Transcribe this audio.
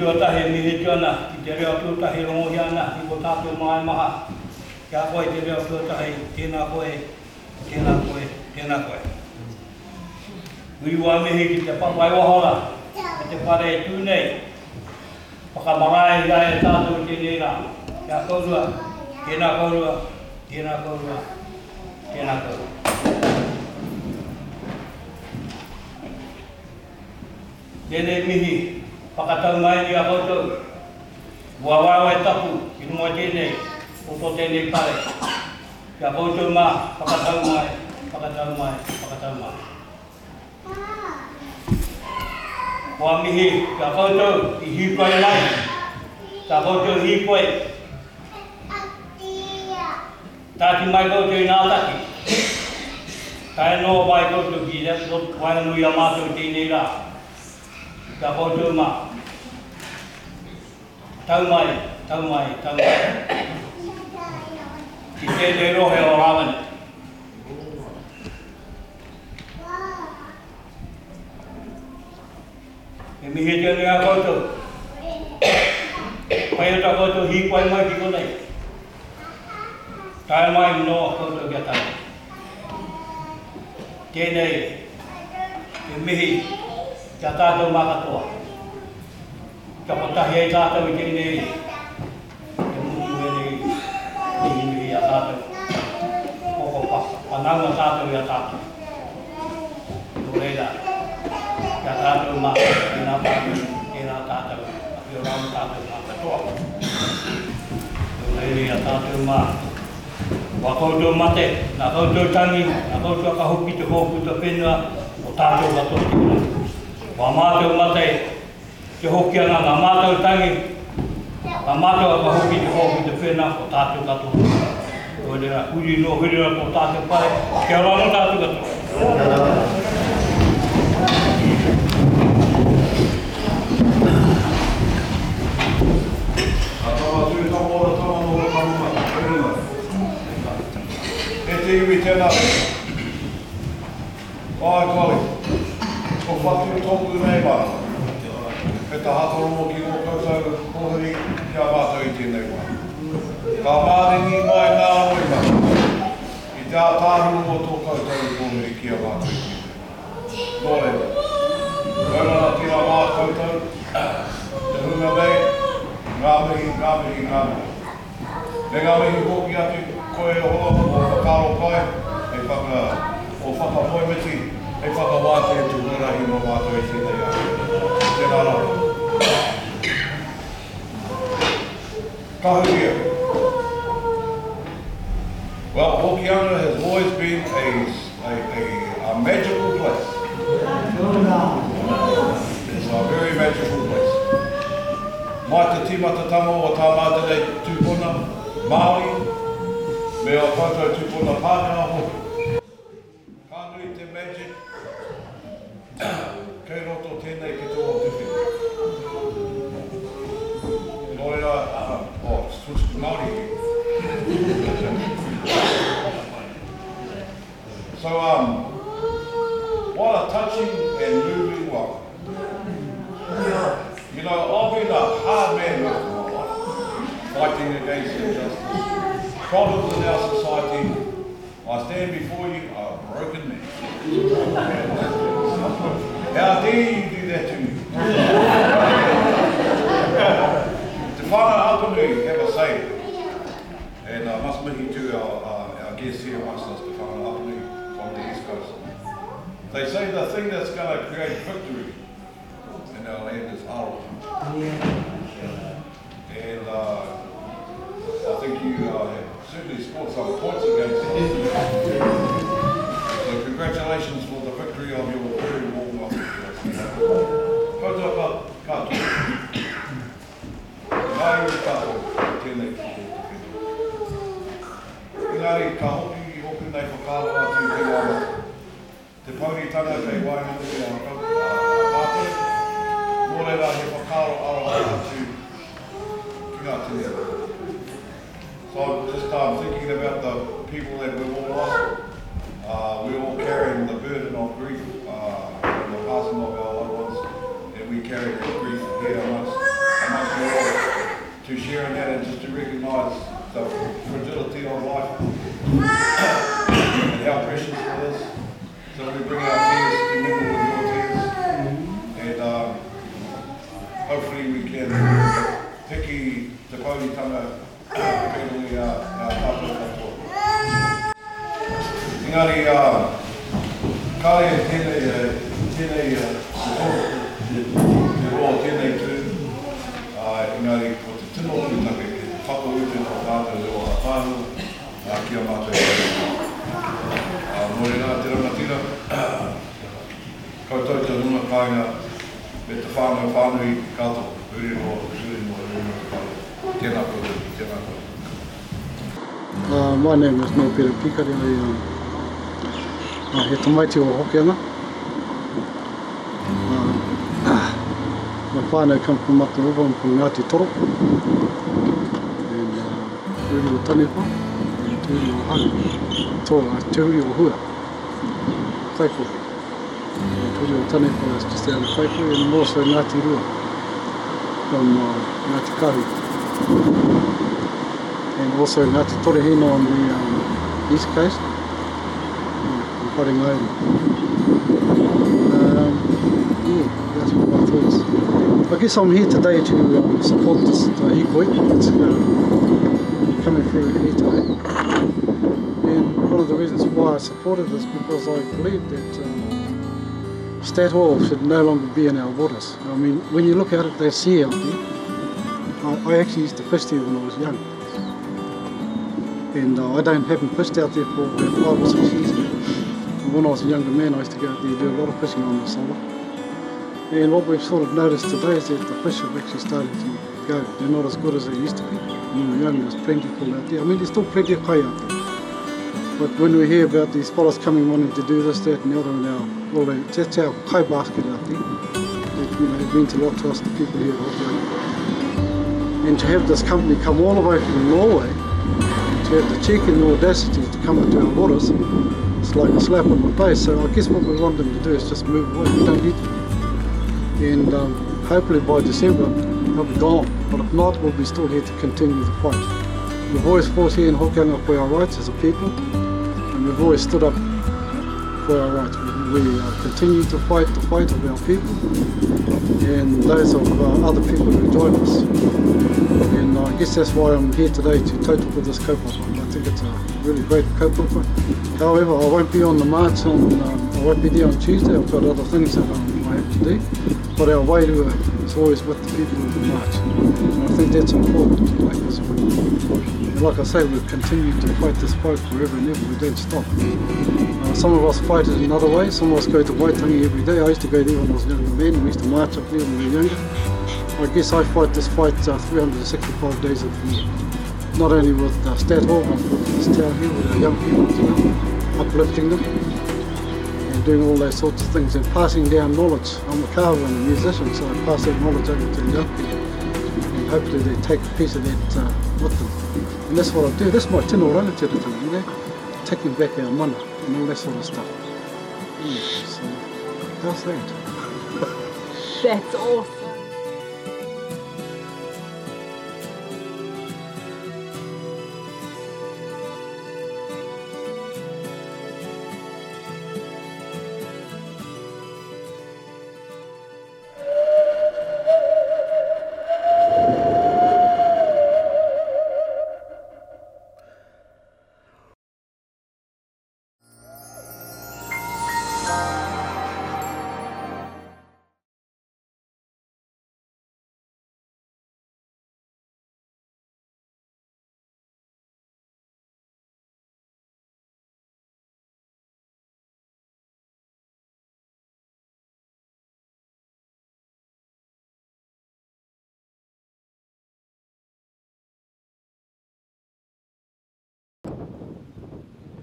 tuotahi mihi tuona, ki te reo tuotahi rongohiana, i ko tātou mai maha. Kia koe te reo tuotahi, tēnā koe, tēnā koe, tēnā koe. Ui wā mihi ki te papai wahora, ki te pare e tūnei. Whakamarae ia e tātou tēnei rā. Kia kaurua, tēnā kaurua, tēnā kaurua, tēnā kaurua. Tēnei mihi, whakatau mai ni a koutou. Ua wawa e tapu, i mua tēnei, o tō tēnei pare. Kia koutou mā, whakatau mai, whakatau mai, whakatau mai. Ua mihi, kia koutou, i hikoe mai. Kia koutou hikoe. Tāti mai koutou i nātaki. Kai no vai koutou ki wainganui a mātou tēnei rā. Kia koutou mā. Tau mai, tau mai, tau mai. Ki tēnei rohe o Rawani. E mihi tēnei a koutou. Pai o tā koutou hikoe mai ki konei. Tai mai no koutou kia tai. Tēnei, e mihi, kia tātou makatoa. Kia potahi ei tātou i tēnei, e mutu e nei, mihi a tātou. Koko whanaunga tātou i a tātou. Nō reira, kia tātou mā, tēnā tātou, tēnā tātou, a whio rau tātou makatoa. Nō reira i a tātou mā. Wa koutou mate, nā koutou tangi, nā koutou ka hoki te hōku te whenua o tātou katoa te kura. Wa mātou mate, te hoki ana ngā mātou tangi, ngā mātou ka hoki te hōku te whenua o tātou katoa. Ko reira, uri no hirira ko tātou pare, kia rano tātou katoa. Te iwi tēnā. Ai koi, ko whatu tōku nei mana. E ta hatoro ki ngō koutou kohiri kia mātou i tēnei wā. Ka māringi mai ngā oi mana. I te ātāru o tō koutou kohiri kia mātou i tēnei. Nō reira. Kaurana tira mā koutou. Te hunga nei. Ngā mihi, ngā mihi, ngā mihi. Me ngā mihi hoki atu koe o whakaro kai, o whakapoimeti, e whakawāte e tūhurahi no mātou e tēnei a. Tēnā rā. Kahuria. Well, Hokianga has always been a magical place. It's a very magical place. Mai te tīmata tamo o tā mātere tūpuna, Māori, me o koutou tūpuna Pākehā hoki. Ka nui te magic, kei roto tēnei ki tō o te whenua. Nō reira, switch to Māori. So, what a touching and moving one. You know, I've been a hard man most of my life, fighting against injustice. Problems in our society. I stand before you a broken man. How dare you do that to me? Te whana Apanui have a saying, and I must meet you to our guests here amongst us, Te whana Apanui from the East Coast. They say the thing that's going to create victory in our land is Aroha. And I think you have certainly scored some points against it. So congratulations for the victory of your very warm welcome. Koutou katoa. Ngāi katoa, tēnei ki te whenua. Engari, ka hoki hoku nei whakaro atu te wāma. Te pauritanga kei wainganui a tātou. Nō reira he whakaro aroha atu ki ngā tēnei. So just thinking about the people that we've all lost. We're all carrying the burden of grief from the passing of our loved ones, and we carry that grief here amongst sharing that and just to recognise the fragility of life and how precious it is. So we bring our tears to mingle with your tears, and hopefully we can piki te pauritanga pēnui our tātou katoa. Engari, kāre tēnei te roa tēnei tū, engari ko te tino pūtake e whakauete no tātou reo a whānu ki a mātou. Mōre nā te rangatira, koutou te runga kāinga me te whānui kātou, uri no te whānui. Tēnā koutou, tēnā koutou. My name is Noa Pere Pikari. He tamaiti o Hokianga. My whānau come from Mataruwa, I'm from Ngāti Toro. And Tūri o Tanepa, and Tūri o Hau. Tūri o Hua, Kaikohe. Tūri o Tanepa is just out of Kaikohe, and also Ngāti Rua from Ngāti Kahu. And also Ngāti Torehino on the east coast, in Wharengairi. Yeah, that's what my thoughts. I guess I'm here today to support this hikoi that's coming through here today. And one of the reasons why I supported this because I believe that stat oil should no longer be in our waters. I mean, when you look at it, there's sea out there. I actually used to fish there when I was young. And I haven't fished out there for about 5 or 6 years now. When I was a younger man, I used to go out there and do a lot of fishing on the solar. And what we've sort of noticed today is that the fish have actually started to go. They're not as good as they used to be. When we were young, there's plentiful out there. I mean, there's still plenty of kai out there. But when we hear about these fellas coming wanting to do this, that and the other, that's our kai basket out there. It means a lot to us, the people here at Hokianga. And to have this company come all the way from Norway, to have the cheek and the audacity to come into our waters, it's like a slap on the face. So I guess what we want them to do is just move away. We don't need them. And hopefully by December they'll be gone. But if not, we'll be still here to continue the fight. We've always fought here in Hokianga for our rights as a people, and we've always stood up for our rights. We continue to fight the fight of our people and those of other people who join us. And I guess that's why I'm here today to tautoko this kaupapa. I think it's a really great kaupapa. However, I won't be on the march I won't be there on Tuesday. I've got other things that I have to do. But our wairua is always with the people of the march. And I think that's important. Like I say, we've continued to fight this fight forever and ever. We don't stop. Some of us fight it in other ways. Some of us go to Waitangi every day. I used to go there when I was a younger man. We used to march up there when we were younger. I guess I fight this fight 365 days of the year. Not only with Stat Hall, but with this town here, with our young people as well, uplifting them and doing all those sorts of things and passing down knowledge. I'm a kawa and a musician, so I pass that knowledge over to the young people and hopefully they take a piece of that with them. And that's what I do. That's my tino rangatiratanga, you know, taking back our mana and all that sort of stuff. Yeah, so, how's that? That's awesome.